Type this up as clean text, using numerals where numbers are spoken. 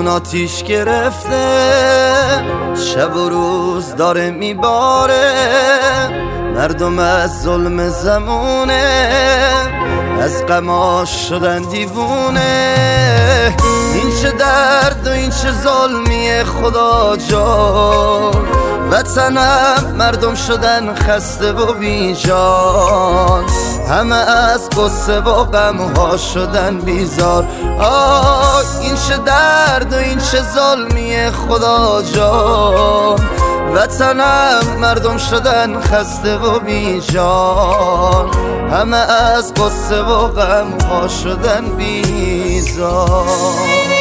آتیش گرفته، شب و روز داره میباره، مردم از ظلم زمونه، از غماش شدن دیوونه. این چه درد و این چه ظلمیه خدا جان، وطنم مردم شدن خسته و بیجان، همه از قصه و غمها شدن بیزار. این چه درد و این چه ظلمیه خدا جان، وطنم مردم شدن خسته و بیجان، همه از قصه و غمها شدن بیزار.